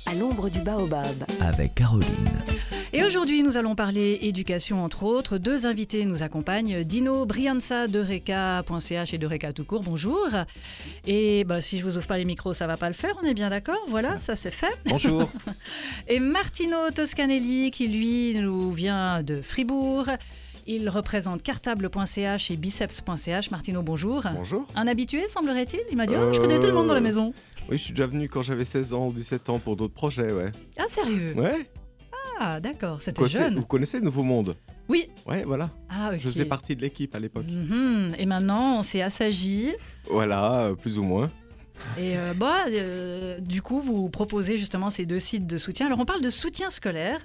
à l'ombre du baobab. Avec Caroline. Et aujourd'hui, nous allons parler éducation, entre autres. Deux invités nous accompagnent. Dino Brianza d'Eureka.ch et d'Eureka tout court. Bonjour. Et si je vous ouvre pas les micros, ça va pas le faire, on est bien d'accord? Voilà, ça c'est fait. Bonjour. Et Martino Toscanelli, qui lui nous vient de Fribourg. Il représente cartable.ch et biceps.ch. Martino, bonjour. Bonjour. Un habitué, semblerait-il? Il m'a dit je connais tout le monde dans la maison. Oui, je suis déjà venu quand j'avais 16 ans ou 17 ans pour d'autres projets, ouais. Ah, sérieux? Ouais. Ah, d'accord, c'était jeune. Vous connaissez Nouveau Monde? Oui. Ouais, voilà. Ah, ok. Je faisais partie de l'équipe à l'époque. Et maintenant, on s'est assagi. Voilà, plus ou moins. Et du coup, vous proposez justement ces deux sites de soutien. Alors, on parle de soutien scolaire.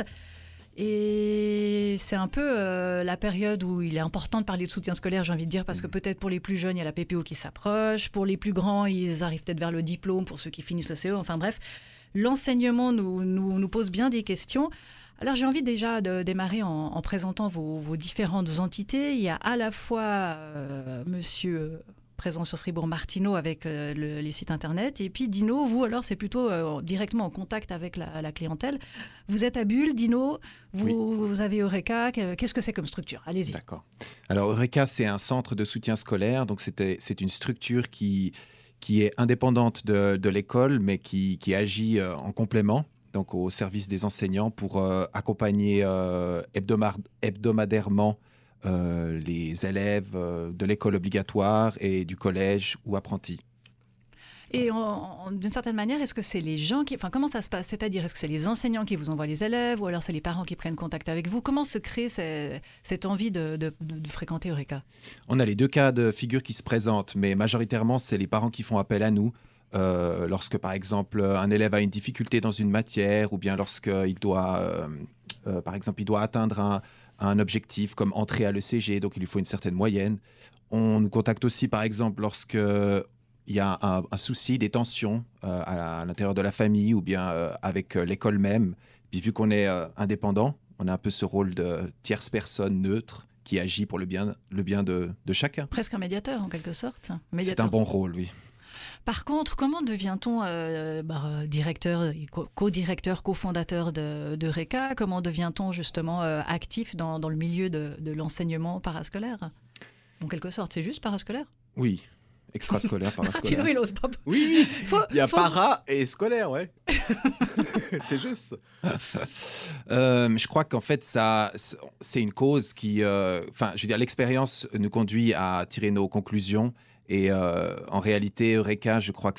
Et c'est un peu la période où il est important de parler de soutien scolaire, j'ai envie de dire, parce que peut-être pour les plus jeunes, il y a la PPO qui s'approche. Pour les plus grands, ils arrivent peut-être vers le diplôme, pour ceux qui finissent le CO. Enfin bref, l'enseignement nous pose bien des questions. Alors j'ai envie déjà de démarrer en présentant vos différentes entités. Il y a à la fois monsieur... présent sur Fribourg, Martino avec les sites internet. Et puis Dino, vous alors, c'est plutôt directement en contact avec la clientèle. Vous êtes à Bulle, Dino, vous avez Eureka. Qu'est-ce que c'est comme structure? Allez-y. D'accord. Alors Eureka, c'est un centre de soutien scolaire. Donc c'est une structure qui est indépendante de l'école, mais qui agit en complément, donc au service des enseignants pour accompagner hebdomadairement les élèves de l'école obligatoire et du collège ou apprentis. Et d'une certaine manière, est-ce que c'est les gens qui... Enfin, comment ça se passe? C'est-à-dire, est-ce que c'est les enseignants qui vous envoient les élèves ou alors c'est les parents qui prennent contact avec vous? Comment se crée cette envie de fréquenter Eureka? On a les deux cas de figure qui se présentent, mais majoritairement, c'est les parents qui font appel à nous. Lorsque, par exemple, un élève a une difficulté dans une matière ou bien lorsqu'il doit, par exemple, il doit atteindre un objectif comme entrer à l'ECG, donc il lui faut une certaine moyenne. On nous contacte aussi, par exemple, lorsqu'il y a un souci, des tensions à l'intérieur de la famille ou bien avec l'école même. Puis vu qu'on est indépendant, on a un peu ce rôle de tierce personne neutre qui agit pour le bien de chacun. Presque un médiateur, en quelque sorte. C'est un bon rôle, oui. Par contre, comment devient-on directeur, co-directeur, cofondateur d'Eureka? Comment devient-on justement actif dans le milieu de l'enseignement parascolaire? En quelque sorte, c'est juste parascolaire? Oui, extrascolaire, parascolaire. Martino, il n'ose pas. Oui. Il y a para et scolaire, ouais. C'est juste. Je crois qu'en fait, c'est une cause qui... je veux dire, l'expérience nous conduit à tirer nos conclusions. Et en réalité, Eureka, je crois que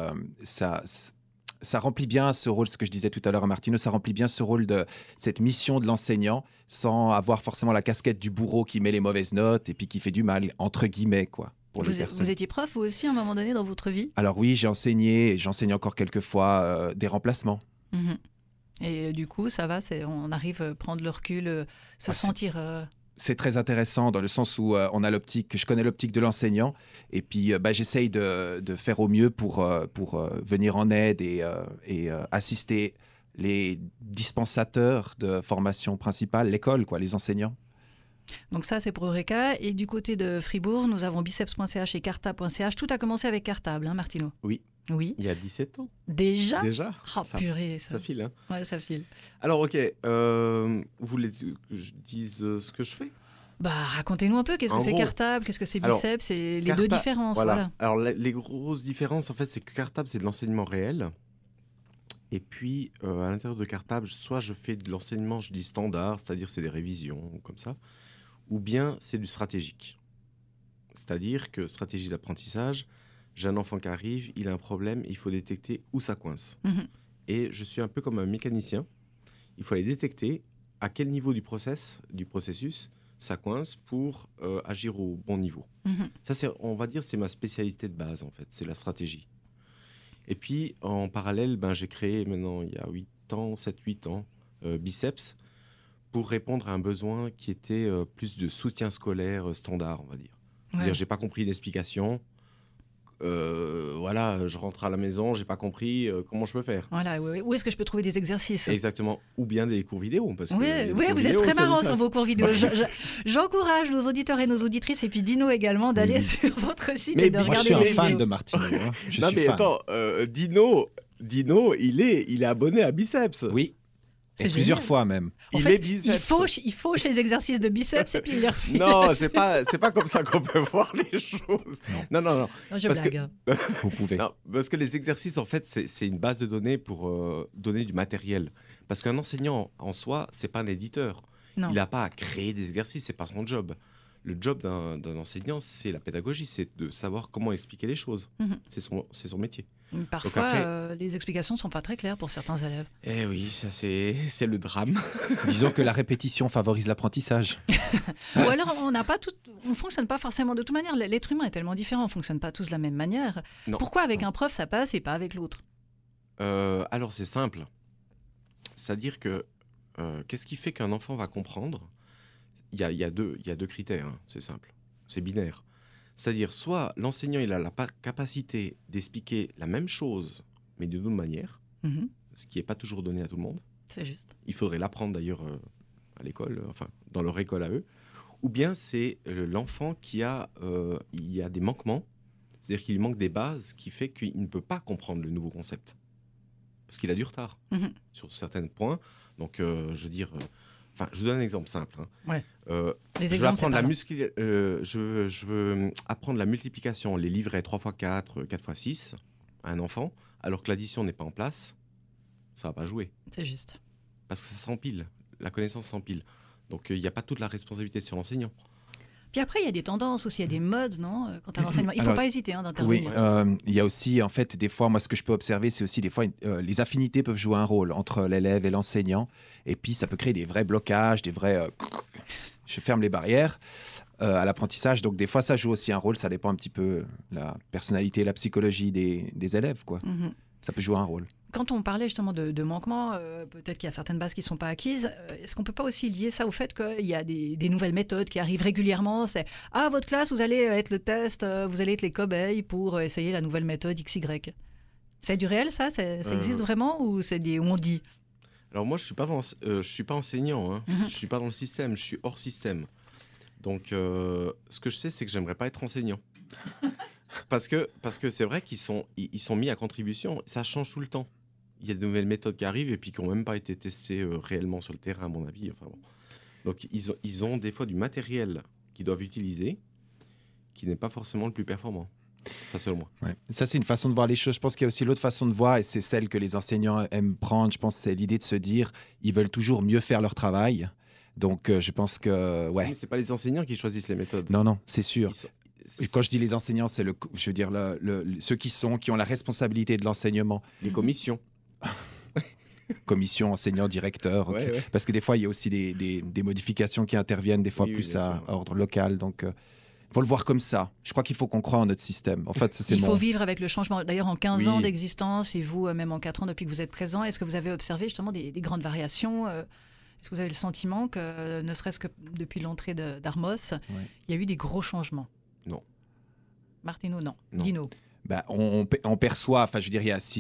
ça remplit bien ce rôle, ce que je disais tout à l'heure à Martino, ça remplit bien ce rôle de cette mission de l'enseignant sans avoir forcément la casquette du bourreau qui met les mauvaises notes et puis qui fait du mal, entre guillemets, quoi. Vous étiez prof, vous aussi, à un moment donné, dans votre vie? Alors oui, j'ai enseigné et j'enseigne encore quelquefois des remplacements. Et du coup, ça va, on arrive à prendre le recul, sentir... C'est très intéressant dans le sens où je connais l'optique de l'enseignant et puis j'essaye de faire au mieux pour venir en aide et assister les dispensateurs de formation principale, l'école, les enseignants. Donc ça, c'est pour Eureka. Et du côté de Fribourg, nous avons biceps.ch et cartable.ch. Tout a commencé avec Cartable, Martino? Oui. Il y a 17 ans. Déjà? Oh, purée, ça file, hein. Ouais, ça file. Alors, ok. Vous voulez que je dise ce que je fais? Racontez-nous un peu. Qu'est-ce que c'est Cartable? Qu'est-ce que c'est Biceps? C'est les deux différences. Voilà. Alors, les grosses différences, en fait, c'est que Cartable, c'est de l'enseignement réel. Et puis, à l'intérieur de Cartable, soit je fais de l'enseignement, je dis standard, c'est-à-dire c'est des révisions, comme ça, ou bien c'est du stratégique. C'est-à-dire que stratégie d'apprentissage, j'ai un enfant qui arrive, il a un problème, il faut détecter où ça coince. Et je suis un peu comme un mécanicien. Il faut aller détecter à quel niveau du processus ça coince pour agir au bon niveau. Ça, on va dire, c'est ma spécialité de base, en fait. C'est la stratégie. Et puis, en parallèle, j'ai créé maintenant, il y a 7-8 ans, Biceps, pour répondre à un besoin qui était plus de soutien scolaire standard, on va dire. C'est-à-dire, j'ai pas compris d'explication. Je rentre à la maison, j'ai pas compris comment je peux faire. Voilà, où est-ce que je peux trouver des exercices? Exactement, ou bien des cours vidéo. Parce que oui, vous êtes très marrant sur vos cours vidéo. J'encourage nos auditeurs et nos auditrices, et puis Dino également, d'aller sur votre site et de regarder. Moi, je suis un fan de Martino. Attends, Dino Dino, il est abonné à Biceps. Oui. C'est Et plusieurs génial. fois même. En Il fait, est biceps. il fauche les exercices de biceps et puis il les refile. Non, c'est pas comme ça qu'on peut voir les choses. Non. Non, je parce blague. Vous pouvez. Non, parce que les exercices, en fait, c'est une base de données pour donner du matériel. Parce qu'un enseignant, en soi, c'est pas un éditeur. Non. Il n'a pas à créer des exercices, c'est pas son job. Le job d'un enseignant, c'est la pédagogie, c'est de savoir comment expliquer les choses. Mhm. C'est son métier. Parfois, après- les explications ne sont pas très claires pour certains élèves. Eh oui, ça c'est le drame. Disons que la répétition favorise l'apprentissage. Ou alors, on fonctionne pas forcément de toute manière. L'être humain est tellement différent, on fonctionne pas tous de la même manière. Non. Pourquoi avec un prof ça passe et pas avec l'autre? Alors c'est simple. C'est-à-dire que qu'est-ce qui fait qu'un enfant va comprendre? Il y a deux critères, hein, c'est simple. C'est binaire. C'est-à-dire soit l'enseignant il a la capacité d'expliquer la même chose, mais d'une autre manière, Mhm, ce qui n'est pas toujours donné à tout le monde. c'est juste. Il faudrait l'apprendre d'ailleurs à l'école, enfin dans leur école à eux. Ou bien c'est l'enfant il y a des manquements, c'est-à-dire qu'il lui manque des bases qui fait qu'il ne peut pas comprendre le nouveau concept. Parce qu'il a du retard Mhm. sur certains points. Donc je veux dire, je vous donne un exemple simple. Hein. Ouais. Les Je veux exemples, c'est apprendre pas long. je veux apprendre la multiplication, les livrets 3x4, 4x6 à un enfant, alors que l'addition n'est pas en place, ça va pas jouer. C'est juste. Parce que ça s'empile, la connaissance s'empile. Donc il n'y a pas toute la responsabilité sur l'enseignant. Puis après, il y a des tendances aussi, il y a des modes, non? Quant à l'enseignement. Il ne faut Alors, pas hésiter hein, Oui, d'intervenir. il y a aussi, en fait, des fois, moi, ce que je peux observer, c'est aussi des fois, les affinités peuvent jouer un rôle entre l'élève et l'enseignant. Et puis, ça peut créer des vrais blocages, des vrais... je ferme les barrières à l'apprentissage. Donc, des fois, ça joue aussi un rôle. Ça dépend un petit peu la personnalité, la psychologie des élèves, quoi. Mhm. Ça peut jouer un rôle. Quand on parlait justement de manquements, peut-être qu'il y a certaines bases qui ne sont pas acquises. Est-ce qu'on ne peut pas aussi lier ça au fait qu'il y a des nouvelles méthodes qui arrivent régulièrement? C'est « Ah, votre classe, vous allez être le test, vous allez être les cobayes pour essayer la nouvelle méthode XY ». C'est du réel, ça? Ça existe vraiment ou c'est des on dit? Alors moi, je suis pas enseignant, hein. Mhm. Je suis pas dans le système, je suis hors système. Donc, ce que je sais, c'est que j'aimerais pas être enseignant. Parce que c'est vrai qu'ils sont mis à contribution, ça change tout le temps. Il y a de nouvelles méthodes qui arrivent et puis qui n'ont même pas été testées réellement sur le terrain, à mon avis. Enfin, bon. Donc, ils ont des fois du matériel qu'ils doivent utiliser qui n'est pas forcément le plus performant. Enfin, selon moi. Ouais. Ça, c'est une façon de voir les choses. Je pense qu'il y a aussi l'autre façon de voir, et c'est celle que les enseignants aiment prendre. Je pense que c'est l'idée de se dire, ils veulent toujours mieux faire leur travail. Donc, je pense que, ouais. Mais c'est pas les enseignants qui choisissent les méthodes. Non, c'est sûr. Ils sont- Et quand je dis les enseignants, c'est je veux dire ceux qui ont la responsabilité de l'enseignement. les commissions. Commission, enseignant, directeur. ok. Ouais. Parce que des fois, il y a aussi des modifications qui interviennent, des fois Oui, plus bien à sûr. ordre local. Donc, il faut le voir comme ça. Je crois qu'il faut qu'on croie en notre système. En fait, ça, c'est Il faut mon... vivre avec le changement. D'ailleurs, en 15 Oui. ans d'existence, et vous, même en 4 ans depuis que vous êtes présent, est-ce que vous avez observé justement des grandes variations Est-ce que vous avez le sentiment que, ne serait-ce que depuis l'entrée d'Armos, il y a eu des gros changements? Non. Martino, non. Non. Dino. Bah, on perçoit, enfin, je veux dire,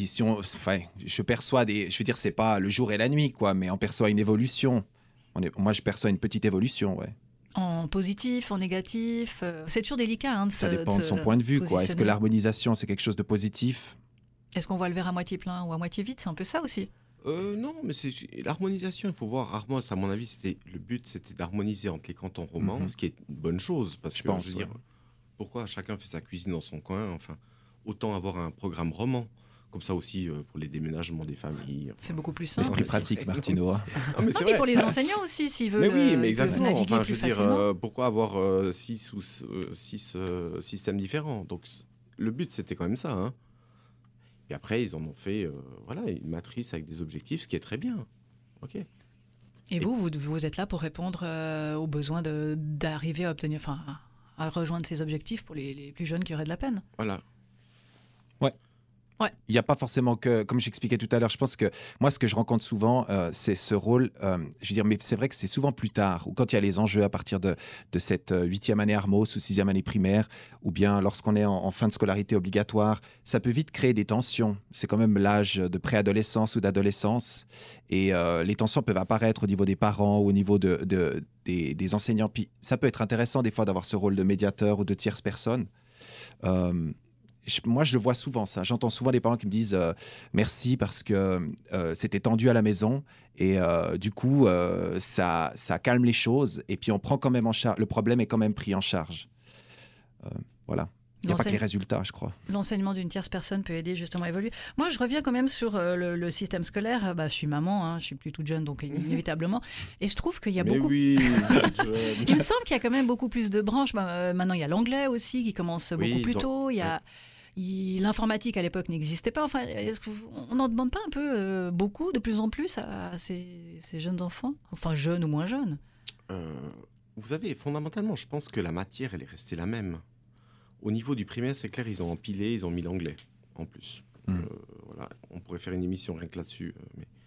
je perçois je veux dire, c'est pas le jour et la nuit, quoi, mais on perçoit une évolution. Moi, je perçois une petite évolution, ouais. En positif, en négatif, c'est toujours délicat. Hein, Ça dépend de son point de vue, quoi. Est-ce que l'harmonisation, c'est quelque chose de positif? Est-ce qu'on voit le verre à moitié plein ou à moitié vide? C'est un peu ça aussi. Non, mais c'est l'harmonisation. Il faut voir Armos. À mon avis, le but, c'était d'harmoniser entre les cantons romans, Mhm. ce qui est une bonne chose, parce Je que pense, je veux dire, ouais. pourquoi chacun fait sa cuisine dans son coin. Enfin, autant avoir un programme roman, comme ça aussi pour les déménagements des familles. Enfin, C'est beaucoup plus simple. Esprit c'est pratique, vrai. Martino. hein. Non, mais c'est Non, mais vrai. pour les enseignants aussi, s'ils veulent. Mais oui, mais ils peuvent exactement. naviguer Enfin, plus je veux dire, facilement. pourquoi avoir 6 systèmes différents? Donc, le but, c'était quand même ça. Hein. Et après, ils en ont fait une matrice avec des objectifs, ce qui est très bien. Ok. Et vous êtes là pour répondre aux besoins d'arriver à obtenir, enfin, à rejoindre ces objectifs pour les plus jeunes qui auraient de la peine. Voilà. Il n'y a pas forcément que, comme j'expliquais tout à l'heure, je pense que moi, ce que je rencontre souvent, c'est ce rôle, je veux dire, mais c'est vrai que c'est souvent plus tard, ou quand il y a les enjeux à partir de cette 8e année Armos ou 6e année primaire, ou bien lorsqu'on est en fin de scolarité obligatoire, ça peut vite créer des tensions. C'est quand même l'âge de préadolescence ou d'adolescence, et les tensions peuvent apparaître au niveau des parents ou au niveau des enseignants. Puis ça peut être intéressant des fois d'avoir ce rôle de médiateur ou de tierce personne. moi, je le vois souvent, ça. J'entends souvent des parents qui me disent merci parce que c'était tendu à la maison et du coup, ça calme les choses et puis on prend quand même en charge. Le problème est quand même pris en charge. Voilà. Il n'y a pas que les résultats, je crois. L'enseignement d'une tierce personne peut aider justement à évoluer. Moi, je reviens quand même sur le système scolaire. Je suis maman, hein, je suis plus toute jeune, donc inévitablement. Et je trouve qu'il y a beaucoup... Oui, il me semble qu'il y a quand même beaucoup plus de branches. Maintenant, il y a l'anglais aussi qui commence beaucoup plus tôt. Il y a... L'informatique à l'époque n'existait pas. Enfin, est-ce qu'on n'en demande pas un peu beaucoup, de plus en plus, à ces jeunes enfants ? Enfin, jeunes ou moins jeunes. Vous savez, fondamentalement, je pense que la matière, elle est restée la même. Au niveau du primaire, c'est clair, ils ont empilé, ils ont mis l'anglais en plus. Voilà, on pourrait faire une émission rien que là-dessus.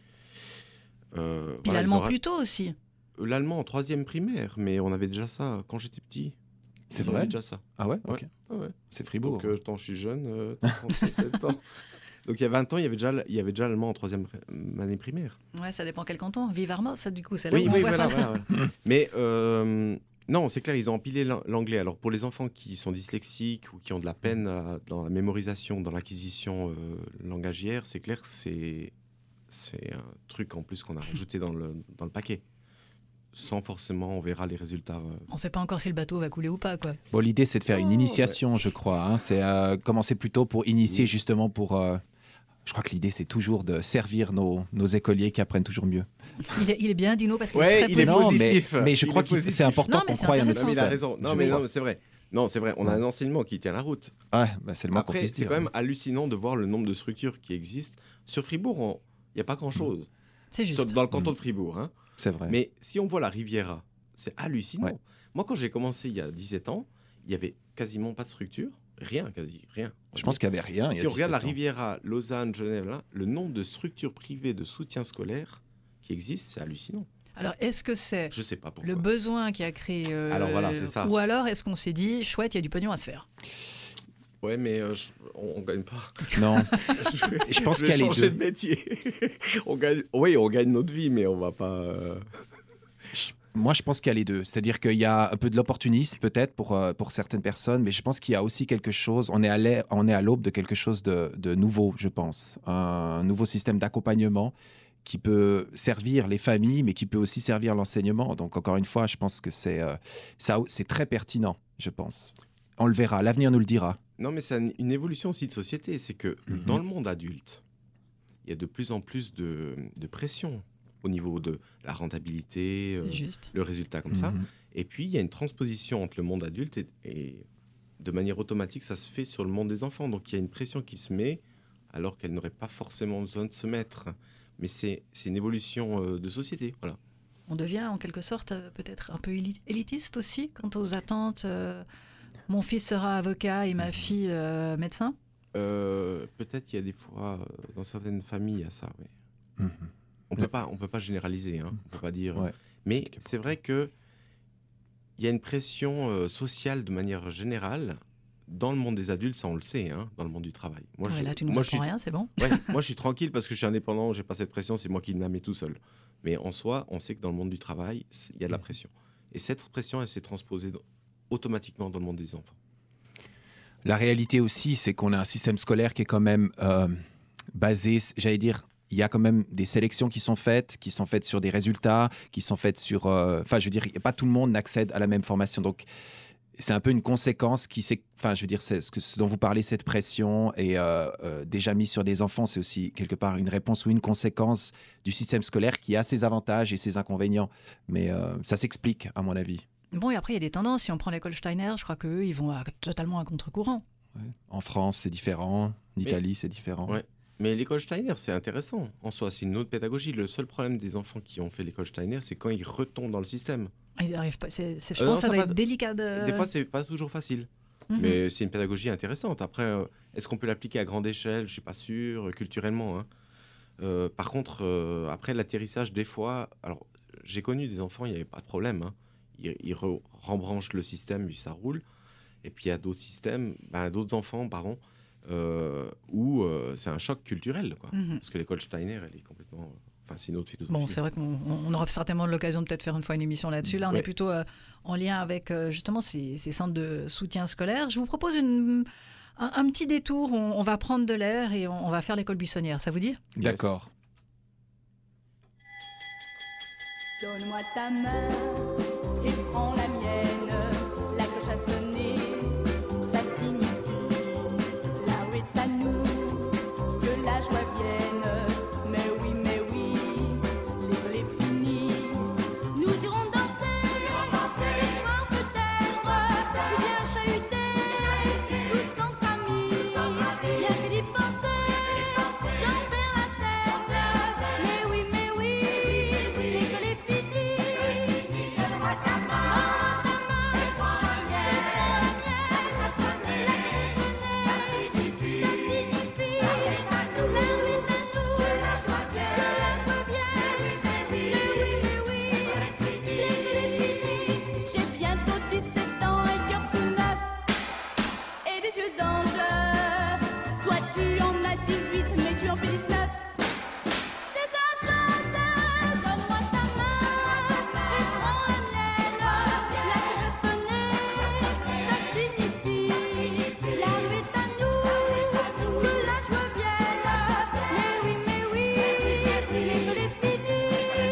Puis voilà, l'allemand plus tôt aussi. L'allemand en 3e primaire, mais on avait déjà ça quand j'étais petit. C'est vrai ? Déjà ça. Ah ouais, ok. Ouais. C'est Fribourg. Donc, tant je suis jeune, 37 ans. Donc, il y a 20 ans, il y avait déjà l'allemand en 3e année primaire. Ouais, ça dépend quel canton. Vive Armos, ça, du coup, c'est là où on voit voilà, pas. voilà. Mais non, c'est clair, ils ont empilé l'anglais. Alors, pour les enfants qui sont dyslexiques ou qui ont de la peine dans la mémorisation, dans l'acquisition langagière, c'est clair que c'est un truc en plus qu'on a rajouté dans le paquet. Sans forcément, on verra les résultats. On ne sait pas encore si le bateau va couler ou pas, quoi. Bon, l'idée, c'est de faire une initiation, je crois. Hein. C'est commencer plutôt pour initier, justement, pour... je crois que l'idée, c'est toujours de servir nos écoliers qui apprennent toujours mieux. Il est bien, Dino, parce qu'il est très positif. Mais je crois que c'est important qu'on croie en notre système. Il a raison. Non, mais c'est vrai. Non, c'est vrai. On a un enseignement qui tient la route. Ouais, c'est le moins qu'on Après, puisse dire. c'est quand même hallucinant de voir le nombre de structures qui existent. Sur Fribourg, il n'y a pas grand-chose. C'est juste. Dans le canton de Fribourg. Hein. C'est vrai. Mais si on voit la Riviera, c'est hallucinant. Ouais. Moi, quand j'ai commencé il y a 17 ans, il n'y avait quasiment pas de structure. Rien. Je pense qu'il n'y avait rien. Si on regarde la Riviera, Lausanne, Genève, là, le nombre de structures privées de soutien scolaire qui existent, c'est hallucinant. Alors, est-ce que c'est Je sais pas pourquoi. le besoin qui a créé... Alors voilà, c'est ça. Ou alors, est-ce qu'on s'est dit, chouette, il y a du pognon à se faire ? Ouais, mais on gagne pas. Non. Je pense qu'il y a les deux. Changer de métier. on gagne notre vie, mais on va pas... Moi, je pense qu'il y a les deux. C'est-à-dire qu'il y a un peu de l'opportunisme, peut-être, pour certaines personnes, mais je pense qu'il y a aussi quelque chose... On est à l'aube de quelque chose de nouveau, je pense. Un nouveau système d'accompagnement qui peut servir les familles, mais qui peut aussi servir l'enseignement. Donc, encore une fois, je pense que c'est très pertinent, je pense. On le verra, l'avenir nous le dira. Non, mais c'est une évolution aussi de société. C'est que dans le monde adulte, il y a de plus en plus de pression au niveau de la rentabilité, le résultat comme ça. Et puis, il y a une transposition entre le monde adulte et de manière automatique, ça se fait sur le monde des enfants. Donc, il y a une pression qui se met alors qu'elle n'aurait pas forcément besoin de se mettre. Mais c'est une évolution de société, voilà. On devient en quelque sorte peut-être un peu élitiste aussi quant aux attentes. Mon fils sera avocat et ma fille médecin. Peut-être qu'il y a des fois, dans certaines familles, il y a ça, oui. On peut pas généraliser, hein. On peut pas dire. Ouais. Mais c'est vrai que il y a une pression sociale de manière générale dans le monde des adultes, ça on le sait, hein, dans le monde du travail. Moi, là, tu nous apprends rien, c'est bon. Ouais, moi, je suis tranquille parce que je suis indépendant, j'ai pas cette pression, c'est moi qui la mets tout seul. Mais en soi, on sait que dans le monde du travail, il y a de la pression. Et cette pression, elle s'est transposée automatiquement dans le monde des enfants. La réalité aussi, c'est qu'on a un système scolaire qui est quand même basé, j'allais dire, il y a quand même des sélections qui sont faites sur des résultats, qui sont faites sur... Enfin, je veux dire, pas tout le monde n'accède à la même formation. Donc, c'est un peu une conséquence c'est ce dont vous parlez, cette pression est déjà mise sur des enfants. C'est aussi quelque part une réponse ou une conséquence du système scolaire qui a ses avantages et ses inconvénients. Mais ça s'explique, à mon avis. Bon, et après, il y a des tendances. Si on prend l'école Steiner, je crois qu'eux, ils vont totalement à contre-courant. Ouais. En France, c'est différent. En Italie, c'est différent. Ouais. Mais l'école Steiner, c'est intéressant. En soi, c'est une autre pédagogie. Le seul problème des enfants qui ont fait l'école Steiner, c'est quand ils retombent dans le système. Ils arrivent pas. Je pense que ça va être délicat de... Des fois, c'est pas toujours facile. Mais c'est une pédagogie intéressante. Après, est-ce qu'on peut l'appliquer à grande échelle ? Je suis pas sûr, culturellement. Hein. Par contre, après l'atterrissage, des fois... Alors, j'ai connu des enfants, il n'y avait pas de problème. Hein. Ils rembranchent le système, puis ça roule. Et puis, il y a d'autres systèmes, d'autres enfants, où c'est un choc culturel. Quoi. Parce que l'école Steiner, elle est complètement... c'est une autre philosophie. Bon, c'est vrai qu'on aura certainement l'occasion de peut-être faire une fois une émission là-dessus. Là, on est plutôt en lien avec justement ces centres de soutien scolaire. Je vous propose Un petit détour, on va prendre de l'air et on va faire l'école buissonnière, ça vous dit ? D'accord. Donne-moi ta main et prends la mienne. La cloche a sonné, ça signifie là où est à nous que la joie vienne. Mais oui, l'école est finie. Nous irons danser, ce soir peut-être, ou bien chahuter, tous entre amis. Rien que d'y penser, j'en perds la tête. Mais oui, l'école est finie. Donne-moi ta main et prends la mienne. La cloche a sonné, ça signifie l'heure est à nous, que la joie vienne. Mais oui, l'école est finie. J'ai bientôt 17 ans, un cœur tout neuf et des yeux d'ange. Toi tu en as 18, mais tu en fais 19. C'est sa chance. Donne-moi ta main et prends la mienne. La cloche a sonné, ça signifie la rue est à nous, que la joie vienne. Mais oui, l'école est finie.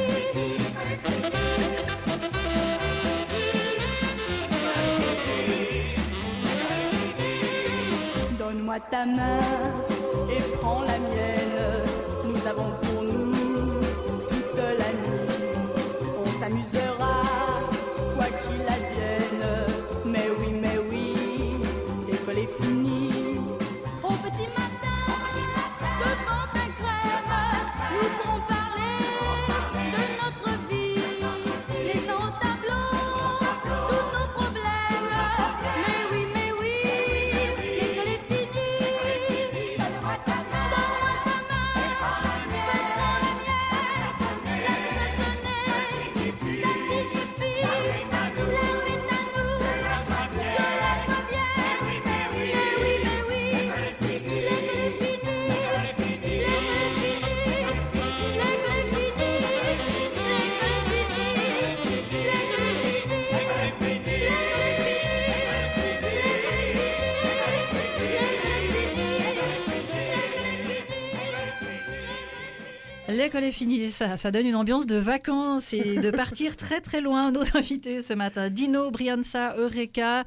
Donne-moi ta main et prends la mienne. Nous avons pour nous toute la nuit. On s'amusera, quoi qu'il advienne. Mais oui, l'école est finie. Au petit matin, devant ta crème, nous pourrons parler de notre vie. Laissant au tableau tous nos problèmes. Mais oui, l'école est finie. Donne-moi ta main et prends la mienne. La cloche a sonné, ça signifie l'heure est à nous, que la joie vienne. Mais oui, l'école est finie. L'école est finie. L'école est finie, ça donne une ambiance de vacances et de partir très très loin. Nos invités ce matin, Dino Brianza, Eureka,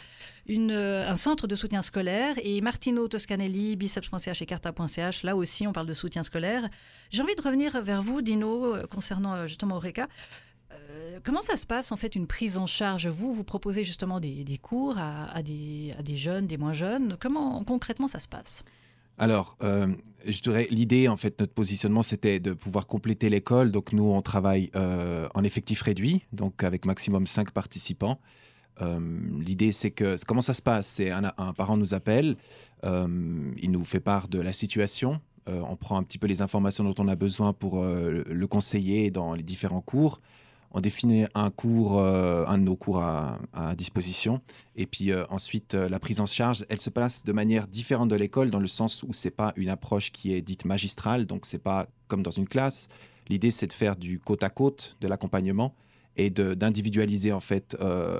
un centre de soutien scolaire, et Martino Toscanelli, biceps.ch et carta.ch. Là aussi, on parle de soutien scolaire. J'ai envie de revenir vers vous, Dino, concernant justement Eureka. Comment ça se passe en fait, une prise en charge ? Vous proposez justement des cours à des jeunes, des moins jeunes. Comment concrètement ça se passe ? Alors, je dirais, l'idée, en fait, notre positionnement, c'était de pouvoir compléter l'école. Donc, nous, on travaille en effectif réduit, donc avec maximum 5 participants. L'idée, c'est que, comment ça se passe ? C'est un parent nous appelle, il nous fait part de la situation, on prend un petit peu les informations dont on a besoin pour le conseiller dans les différents cours. On définit un de nos cours à disposition. Et puis ensuite, la prise en charge, elle se passe de manière différente de l'école, dans le sens où ce n'est pas une approche qui est dite magistrale, donc ce n'est pas comme dans une classe. L'idée, c'est de faire du côte à côte de l'accompagnement et d'individualiser en fait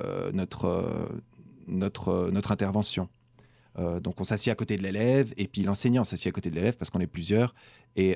notre intervention. Donc on s'assied à côté de l'élève, et puis l'enseignant s'assied à côté de l'élève parce qu'on est plusieurs. Et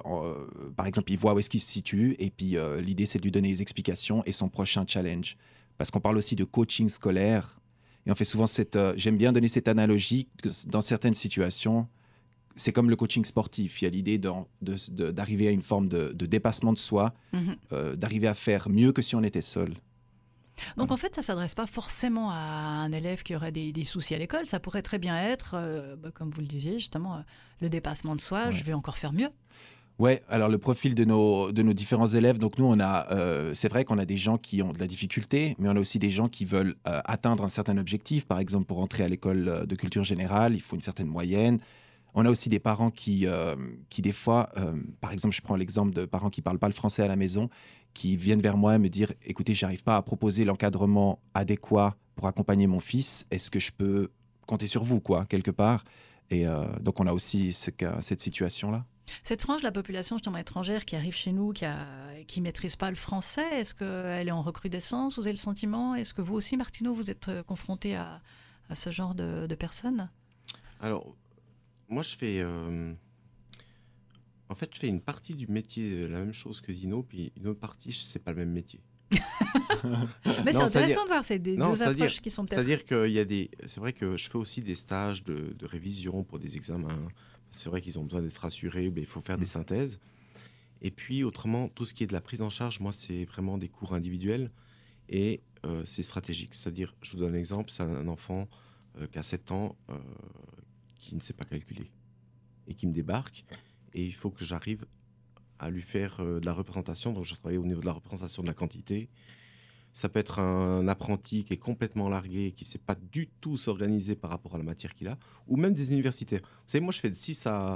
par exemple, il voit où est-ce qu'il se situe, et puis l'idée, c'est de lui donner les explications et son prochain challenge. Parce qu'on parle aussi de coaching scolaire, et on fait souvent j'aime bien donner cette analogie que dans certaines situations, c'est comme le coaching sportif. Il y a l'idée d'arriver à une forme de dépassement de soi, d'arriver à faire mieux que si on était seul. Donc en fait, ça ne s'adresse pas forcément à un élève qui aurait des soucis à l'école. Ça pourrait très bien être, comme vous le disiez, justement, le dépassement de soi. Ouais. Je vais encore faire mieux. Oui, alors le profil de nos différents élèves, donc nous, c'est vrai qu'on a des gens qui ont de la difficulté, mais on a aussi des gens qui veulent atteindre un certain objectif. Par exemple, pour entrer à l'école de culture générale, il faut une certaine moyenne. On a aussi des parents qui des fois, par exemple, je prends l'exemple de parents qui ne parlent pas le français à la maison, qui viennent vers moi et me dire « Écoutez, je n'arrive pas à proposer l'encadrement adéquat pour accompagner mon fils. Est-ce que je peux compter sur vous, quelque part ?» Et donc, on a aussi cette situation-là. Cette frange de la population justement étrangère qui arrive chez nous, qui ne maîtrise pas le français, est-ce qu'elle est en recrudescence ? Vous avez le sentiment ? Est-ce que vous aussi, Martino, vous êtes confronté à ce genre de personnes ? Alors, moi, je fais... En fait, je fais une partie du métier, la même chose que Dino, puis une autre partie, c'est pas le même métier. Mais c'est Non, intéressant de voir, c'est des non, deux c'est-à-dire- approches qui sont peut-être... C'est-à-dire qu'il y a des... C'est vrai que je fais aussi des stages de révision pour des examens. C'est vrai qu'ils ont besoin d'être rassurés, mais il faut faire des synthèses. Et puis, autrement, tout ce qui est de la prise en charge, moi, c'est vraiment des cours individuels et c'est stratégique. C'est-à-dire, je vous donne un exemple, c'est un enfant qui a 7 ans qui ne sait pas calculer et qui me débarque. Et il faut que j'arrive à lui faire de la représentation. Donc, je travaille au niveau de la représentation de la quantité. Ça peut être un apprenti qui est complètement largué, qui ne sait pas du tout s'organiser par rapport à la matière qu'il a, ou même des universitaires. Vous savez, moi, je fais de 6 à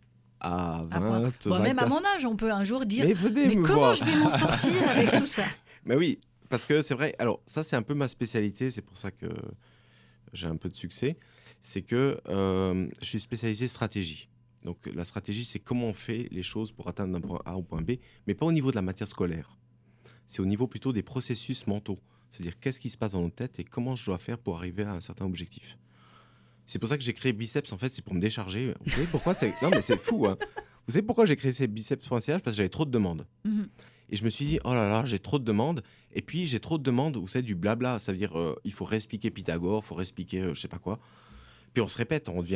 20. Bon, même à 24. mon âge, on peut un jour dire Mais venez mais me comment voir. je vais m'en sortir avec tout ça? Mais oui, parce que c'est vrai. Alors, ça, c'est un peu ma spécialité. C'est pour ça que j'ai un peu de succès. C'est que je suis spécialisé stratégie. Donc, la stratégie, c'est comment on fait les choses pour atteindre d'un point A au point B, mais pas au niveau de la matière scolaire. C'est au niveau plutôt des processus mentaux. C'est-à-dire, qu'est-ce qui se passe dans notre tête et comment je dois faire pour arriver à un certain objectif. C'est pour ça que j'ai créé Biceps, en fait, c'est pour me décharger. Vous savez pourquoi Non, mais c'est fou, hein. Vous savez pourquoi j'ai créé ces biceps.ch? Parce que j'avais trop de demandes. Mhm. Et je me suis dit, oh là là, j'ai trop de demandes. Et puis, j'ai trop de demandes, vous savez, du blabla. Ça veut dire, il faut réexpliquer Pythagore, il faut réexpliquer je sais pas quoi. Puis on se répète, on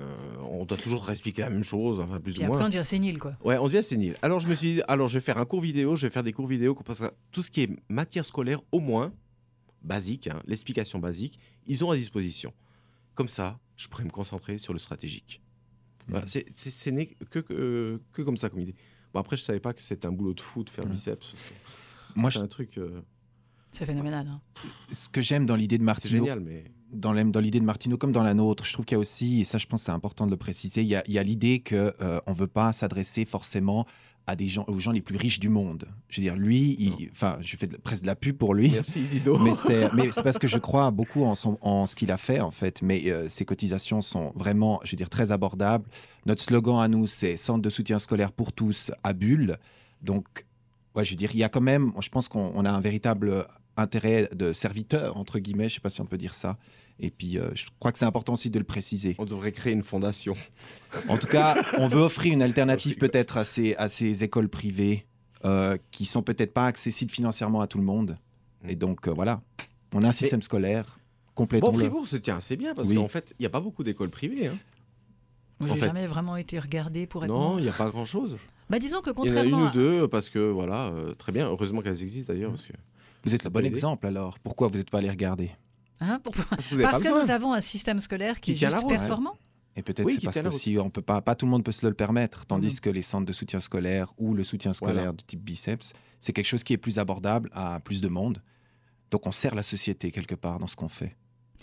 doit toujours réexpliquer la même chose, enfin, plus Puis ou après, moins. on devient sénile, quoi. Ouais, on devient sénile. Alors, je me suis dit, alors je vais faire un cours vidéo, je vais faire des cours vidéo, parce que tout ce qui est matière scolaire, au moins, basique, hein, l'explication basique, ils ont à disposition. Comme ça, je pourrais me concentrer sur le stratégique. Voilà, c'est né que comme ça, comme idée. Bon, après, je savais pas que c'était un boulot de fou de faire biceps. Parce que Moi, c'est un truc... C'est phénoménal. Hein. ce que j'aime dans l'idée de c'est Martino, génial, mais... dans l'idée de Martino comme dans la nôtre, je trouve qu'il y a aussi, et ça je pense que c'est important de le préciser, il y a l'idée qu'on ne veut pas s'adresser forcément à aux gens les plus riches du monde. Je veux dire, lui, enfin, je fais presque de la pub pour lui. Merci, Dido. Mais c'est parce que je crois beaucoup en ce qu'il a fait, en fait. Mais ses cotisations sont vraiment, je veux dire, très abordables. Notre slogan à nous, c'est « Centre de soutien scolaire pour tous à Bulle ». Donc, ouais, je veux dire, il y a quand même, je pense qu'on a un véritable intérêt de serviteur, entre guillemets, je ne sais pas si on peut dire ça. Et puis, je crois que c'est important aussi de le préciser. On devrait créer une fondation. En tout cas, on veut offrir une alternative peut-être à ces écoles privées qui sont peut-être pas accessibles financièrement à tout le monde. Et donc, voilà, on a un système scolaire complet. Bon, Fribourg se tient assez bien, parce Oui. qu'en fait, il n'y a pas beaucoup d'écoles privées. Hein. Moi, En j'ai fait. jamais vraiment été regardée pour être... Non, il n'y a pas grand-chose. Bah, disons que Il y en a une contrairement ou deux, parce que, voilà, très bien. Heureusement qu'elles existent, d'ailleurs, parce que... Vous êtes le bon Bonne idée. exemple, alors. Pourquoi vous n'êtes pas allé regarder? Hein, Parce que vous avez Parce pas que besoin. nous avons un système scolaire qui est tient la juste route. performant. Et peut-être Oui, c'est qui parce tient que la route. aussi on peut pas tout le monde peut se le permettre, tandis que les centres de soutien scolaire ou le soutien scolaire Voilà. de type Biceps, c'est quelque chose qui est plus abordable à plus de monde. Donc on sert la société quelque part dans ce qu'on fait.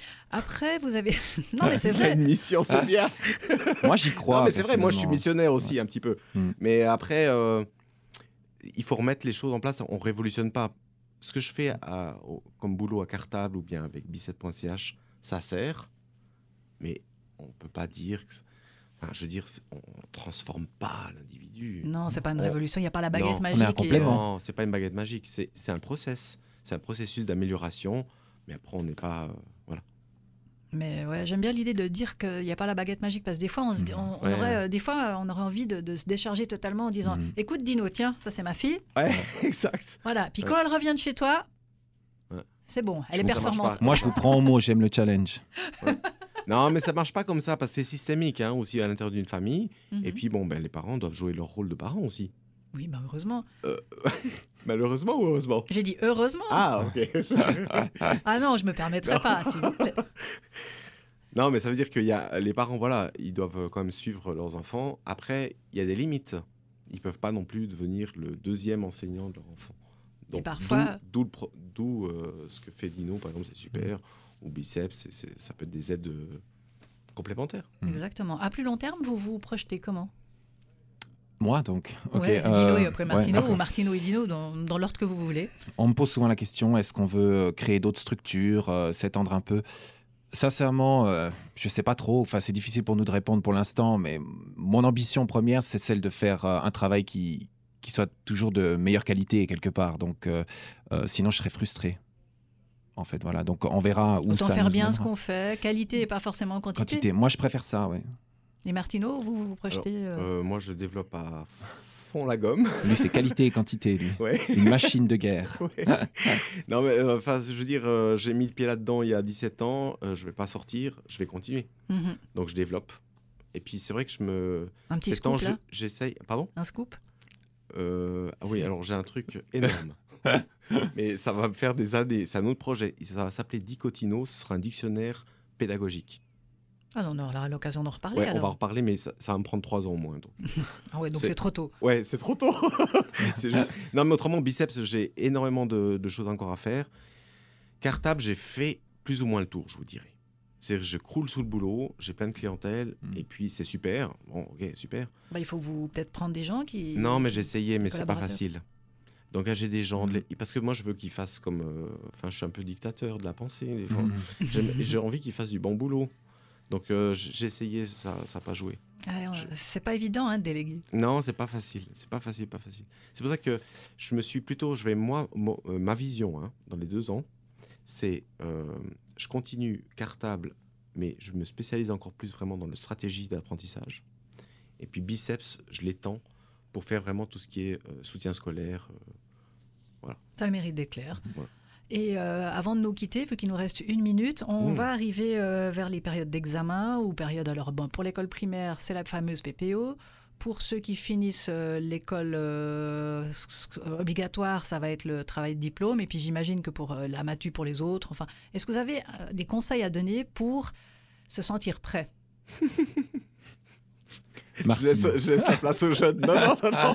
Après, vous avez... Non, mais c'est Il y a vrai. une mission, c'est bien. Moi j'y crois. Non, mais c'est vrai, moi je suis personnellement. missionnaire aussi, un petit peu. Mm. Mais après, il faut remettre les choses en place. On ne révolutionne pas. Ce que je fais comme boulot à Cartable ou bien avec Bicep.ch, ça sert. Mais on ne peut pas dire que... Enfin, je veux dire, on ne transforme pas l'individu. Non, c'est pas une On- révolution. Il n'y a pas la baguette Non, magique. on est un complément. Non, c'est pas une baguette magique. C'est un process. C'est un processus d'amélioration. Mais après, on n'est pas... voilà. Mais ouais, j'aime bien l'idée de dire qu'il n'y a pas la baguette magique parce que des fois, on Ouais. aurait, des fois, on aurait envie de se décharger totalement en disant Mhm. écoute, Dino, tiens, ça c'est ma fille. Ouais, exact. Voilà. Puis quand elle revient de chez toi, Ouais. c'est bon, elle Je est trouve que ça marche performante. pas. Moi je vous prends au mot, j'aime le challenge. Non, mais ça marche pas comme ça parce que c'est systémique hein, aussi à l'intérieur d'une famille. Mhm. Et puis, bon, ben, les parents doivent jouer leur rôle de parents aussi. Oui, bah heureusement. Malheureusement ou heureusement? J'ai dit heureusement. Ah, ok. Ah non, je me permettrai pas, s'il vous plaît. Non, mais ça veut dire qu'il y a les parents, voilà, ils doivent quand même suivre leurs enfants. Après, il y a des limites. Ils peuvent pas non plus devenir le deuxième enseignant de leur enfant. Donc, parfois- d'où ce que fait Dino, par exemple, c'est super. Ou Biceps, ça peut être des aides complémentaires. Exactement. À plus long terme, vous vous projetez comment? Moi donc. Ok. Ouais, Dino et après Martino, ouais. ou Martino et Dino, dans l'ordre que vous voulez. On me pose souvent la question, est-ce qu'on veut créer d'autres structures, s'étendre un peu? Sincèrement, je ne sais pas trop. Enfin, c'est difficile pour nous de répondre pour l'instant, mais mon ambition première, c'est celle de faire un travail qui soit toujours de meilleure qualité quelque part. Donc, sinon, je serais frustré. En fait, voilà. Donc, on verra où Autant ça faire nous bien mènera. ce qu'on fait, qualité et pas forcément quantité. Moi, je préfère ça, ouais. Et Martino, vous projetez Moi, je développe à fond la gomme. Lui, c'est qualité et quantité, lui. Ouais. Une machine de guerre. Ouais. Non, mais je veux dire, j'ai mis le pied là-dedans il y a 17 ans. Je vais pas sortir, je vais continuer. Mhm. Donc, je développe. Et puis, c'est vrai que Un petit ces scoop, temps, là j'essaye. Pardon? Un scoop Ah oui, alors j'ai un truc énorme. Mais ça va me faire des années. C'est un autre projet. Ça va s'appeler Dicotino. Ce sera un dictionnaire pédagogique. Ah non, on aura l'occasion d'en reparler. Ouais, on alors. va en reparler, mais ça va me prendre 3 ans au moins. Donc. Ah ouais, donc c'est trop tôt. Ouais, c'est trop tôt. C'est juste... Non, mais autrement, biceps, j'ai énormément de choses encore à faire. Cartable, j'ai fait plus ou moins le tour, je vous dirais. C'est-à-dire que je croule sous le boulot, j'ai plein de clientèle, et puis c'est super. Bon, ok, super. Il faut vous peut-être prendre des gens qui... Non, mais j'ai essayé, mais c'est pas collaborateurs. facile. Donc, j'ai des gens... Parce que moi, je veux qu'ils fassent comme... Enfin, je suis un peu dictateur de la pensée, des fois. J'ai envie qu'ils fassent du bon boulot. Donc, j'ai essayé, ça n'a pas joué. C'est pas évident, de déléguer. Non, c'est pas facile. C'est pas facile. C'est pour ça que je me suis plutôt... ma vision, dans les 2 ans, c'est... je continue cartable, mais je me spécialise encore plus vraiment dans la stratégie d'apprentissage. Et puis biceps, je l'étends pour faire vraiment tout ce qui est soutien scolaire. Voilà. Ça a le mérite d'être clair. Voilà. Et avant de nous quitter, vu qu'il nous reste 1 minute, on va arriver vers les périodes d'examen ou périodes... Alors, pour l'école primaire, c'est la fameuse PPO. Pour ceux qui finissent l'école obligatoire, ça va être le travail de diplôme. Et puis j'imagine que pour la matu pour les autres, enfin, est-ce que vous avez des conseils à donner pour se sentir prêt? Je laisse la place aux jeunes. Non.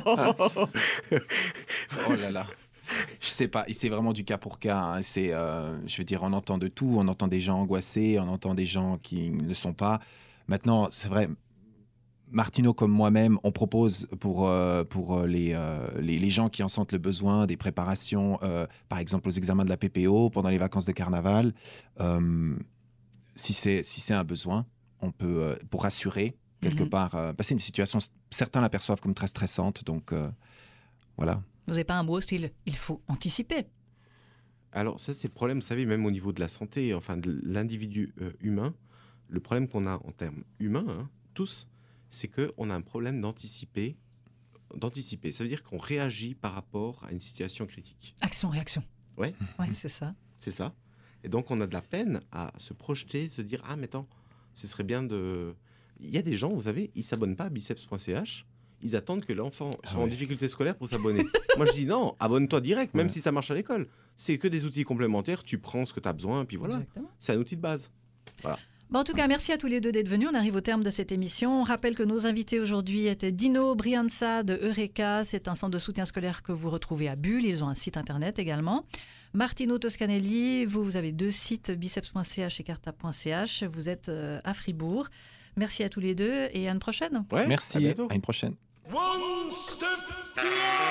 Oh là là. Je sais pas, c'est vraiment du cas pour cas. Hein. Je veux dire, on entend de tout. On entend des gens angoissés, on entend des gens qui ne le sont pas. Maintenant, c'est vrai, Martino comme moi-même, on propose pour les gens qui en sentent le besoin des préparations, par exemple aux examens de la PPO pendant les vacances de carnaval. Si c'est un besoin, on peut, pour rassurer quelque part, c'est une situation, certains l'aperçoivent comme très stressante, donc voilà. Vous n'avez pas un mot style « il faut anticiper ». Alors ça, c'est le problème, vous savez, même au niveau de la santé, enfin de l'individu humain, le problème qu'on a en termes humains, tous, c'est qu'on a un problème d'anticiper. Ça veut dire qu'on réagit par rapport à une situation critique. Action-réaction. Ouais. Ouais, c'est ça. C'est ça. Et donc, on a de la peine à se projeter, se dire « Ah, mais attends, ce serait bien de... » Il y a des gens, vous savez, ils ne s'abonnent pas à biceps.ch. Ils attendent que l'enfant soit en difficulté scolaire pour s'abonner. Moi, je dis non, abonne-toi direct, même si ça marche à l'école. C'est que des outils complémentaires, tu prends ce que tu as besoin, et puis voilà. Exactement. C'est un outil de base. Voilà. Bon, en tout cas, merci à tous les deux d'être venus. On arrive au terme de cette émission. On rappelle que nos invités aujourd'hui étaient Dino Brianza de Eureka. C'est un centre de soutien scolaire que vous retrouvez à Bulle. Ils ont un site internet également. Martino Toscanelli, vous avez 2 sites, biceps.ch et cartable.ch. Vous êtes à Fribourg. Merci à tous les deux et à une prochaine. Ouais, merci, à une prochaine. One step beyond.